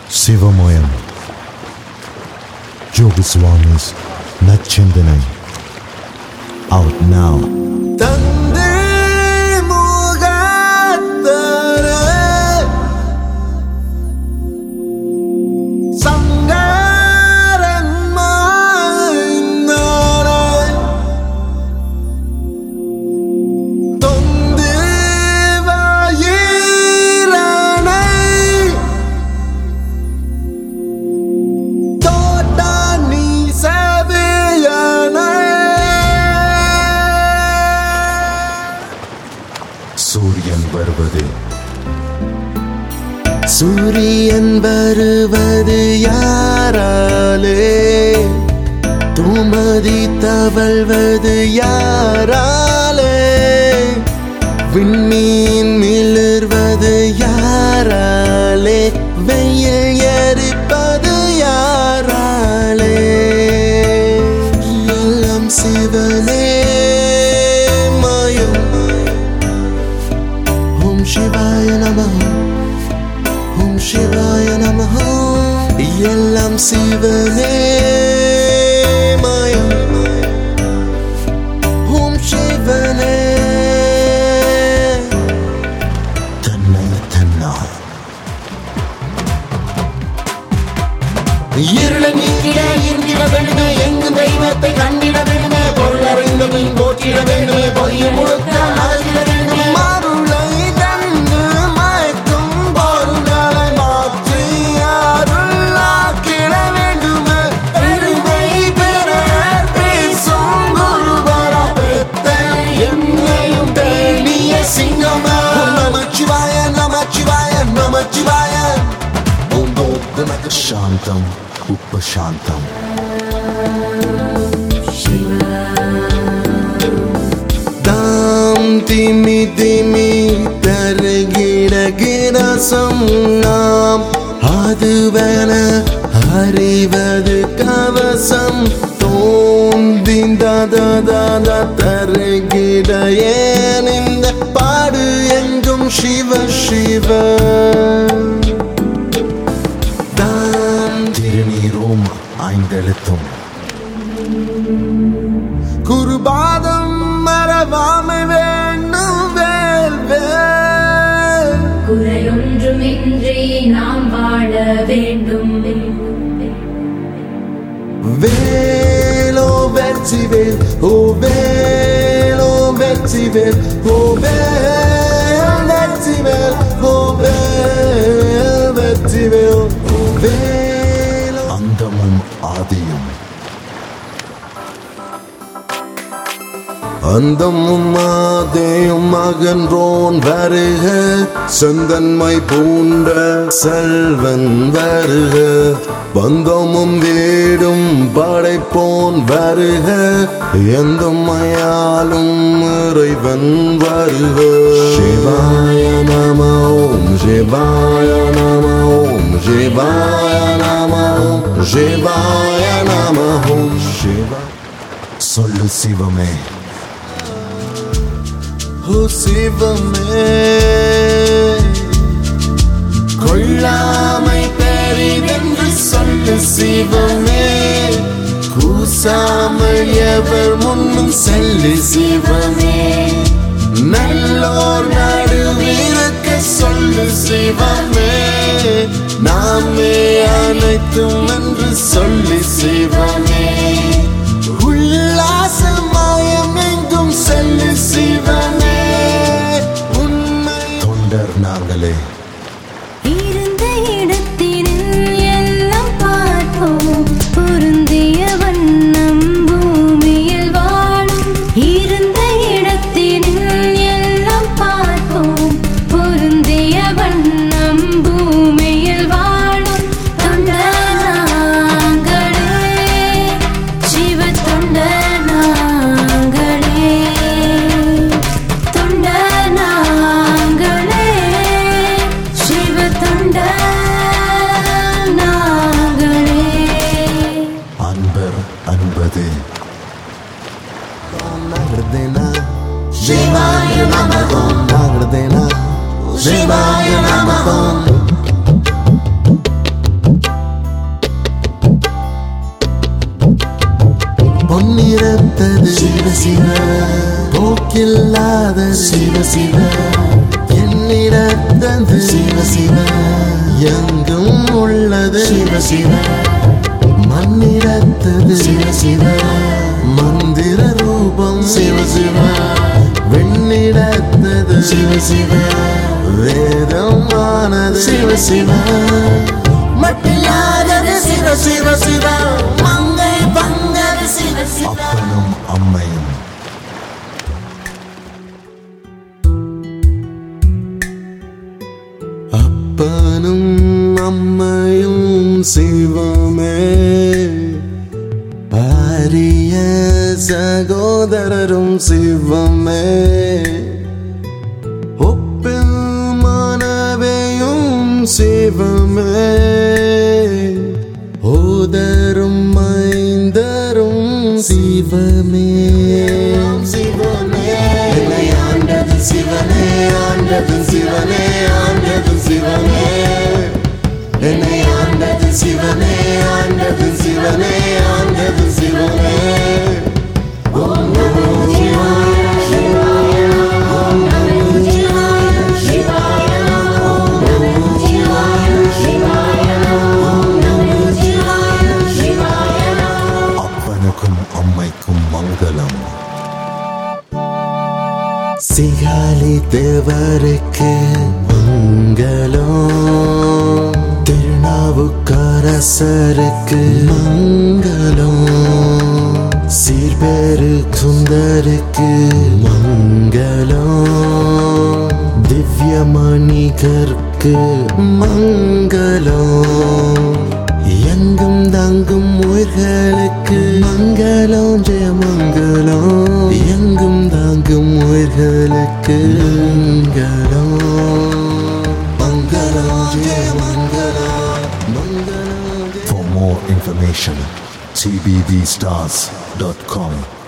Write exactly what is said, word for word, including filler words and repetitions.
Sivamayam Yogaswami's Nachindanai out now. சூரியன் வருவது சூரியன் வருவது யாராலே தூமதி தவழ்வது யாராலே விண்மீன் மிளர்வது யாராலே வெயில் எரிப்பது யாராலே எல்லாம் சிவனே Shivaya Namaha Om Shivaya Namaha Yellam Sivane Maya Om Shivane Tanna Tanna Irla Nikira Irgira Venume Yengu Deivate Kandida Venume Porlarinda Min Potira Venume Poya Murukka Adira Venume Marula Shantam Upashantam Dam Dimi Dimi Targira Girasam Nam Aduvana Harivadu Kavasam Tom Din Da Da Da Da Targira Yeninda Padu Engum Shiva Shiva திருநீரும் ஐந்தெழுத்தும் Gurupatham மறவாமை வேண்டும் வேல் வேல் குறையொன்றுமின்றி நாம் வாழ வேண்டும் வேலோ வெற்றி வேல் ஓ வேலோ வெற்றி வேல் ஓ வேல் வெற்றி வேல் ஓ வேல் வெற்றி வேல் ஓ வேல் அந்தமும் ஆதியும் அந்தமும் ஆதியும் அகன்றோன் வருக செந்தன்மை பூண்ட செல்வன் வருக பந்தமும் வீடும் படைப்போன் வருக எந்தமையாலும் இறைவன் வருக சிவாய நம ஓம் சிவாய நம ஓம் சிவாய நம ஓம் சிவாய நம ஓம் சிவா சொல்லு சிவமே ஓ சிவமே கொள்ளாமை பெரிதென்று சொல்லு சிவமே கூசாமல் எவர் முன்னும் செல்லு சிவமே நல்லோர் நடுவிருக்க சொல்லு சிவமே நாமே அனைத்தும் என்று சொல்லு சிவமே உல்லாசமாயம் எங்கும் செல்லு சிவமே உண்மை தொண்டர் நாங்களே இருந்த இடத்தினில் எல்லாம் பார்ப்போம் பொருந்திய வண்ணம் பூமியில் வாழும் இருந்த இடத்தினில் எல்லாம் பார்ப்போம் பொருந்திய வண்ணம் பூமியில் வாழும் தொண்ட நாங்களே சிவ தொண்ட நாங்களே தொண்ட நாங்களே சிவ தொண்ட வாக்கில்லாத சிவ சிவ என்னிடத்தது சிவ சிவ எங்கும் உள்ளது சிவ சிவ மண்ணிடத்தது சிவ சிவ மந்திர ரூபம் சிவ சிவ வெண்ணிடத்தது சிவ சிவ வேதமானது சிவ சிவ மட்டில்லாதது சிவ சிவ சிவ மங்கை பங்கது சிவ சிவ அப்பனும் அம்மையும் அப்பனும் அம்மையும் சிவமே பாரிய சகோதரரும் சிவமே ஒப்பில் மனவையும் சிவமே ஓதரும் மைந்தரும் சிவமே சிவமே என்னை ஆண்டது சிவனே ஆண்டது சிவனே ஆண்டது சிவனே என்னை ஆண்டது சிவனே ஆண்டது சிவனே ஆண்டது சிவனே ஓம் நமோ சிவாய சிவாய ஓம் நமோ சிவாய சிவாய ஓம் நமோ சிவாய சிவாய ஓம் நமோ சிவாய சிவாய அப்பனுக்கும் அம்மைக்கும் மங்களம் சிகாலி தேவருக்கு மங்களம் திருநாவுக்கரசருக்கு மங்களம் சீர்பெரு சுந்தருக்கு மங்களம் திவ்யமணிகருக்கு மங்களம் எங்கும் தங்கும் உயிர்களுக்கு மங்களம் ஜெயமங்கலம் எங்கும் தாங்கும் உயிர்களுக்கு மங்களம் மங்களம் ஜெயமங்கலம் மங்களம். For more information, t b d stars dot com